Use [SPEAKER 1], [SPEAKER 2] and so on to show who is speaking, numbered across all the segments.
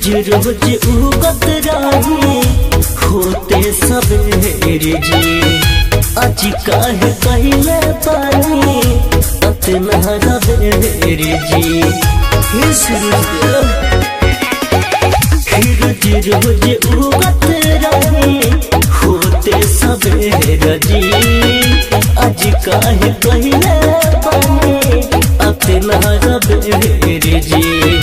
[SPEAKER 1] रोज उगत रही होते सवेरे जी। आज काहे पहले पानी अतना रवेरे जी। रोज रोज उगत रही होते सवेरे जी। आज काहे पहले पानी अतना रवेरे जी।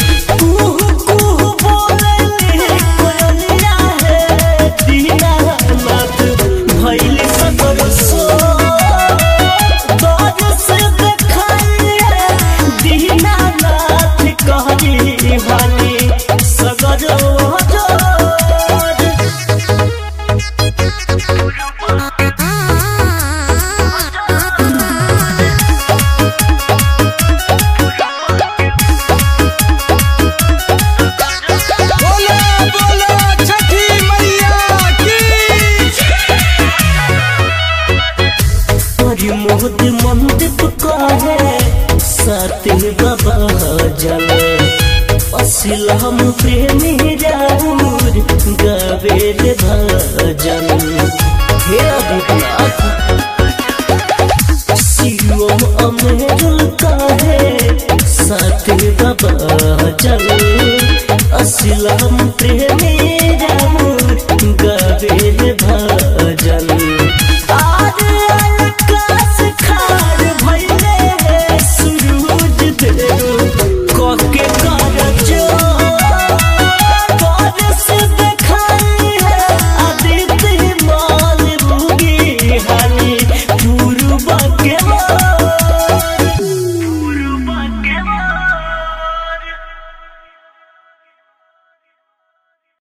[SPEAKER 1] मोद मंदिप कहे साथे बाबा जल असलम प्रेमी राउर गवेल भजन। हे अभिनाथ शिवम अमेरुल कहे साथे बाबा जल असलम प्रेमी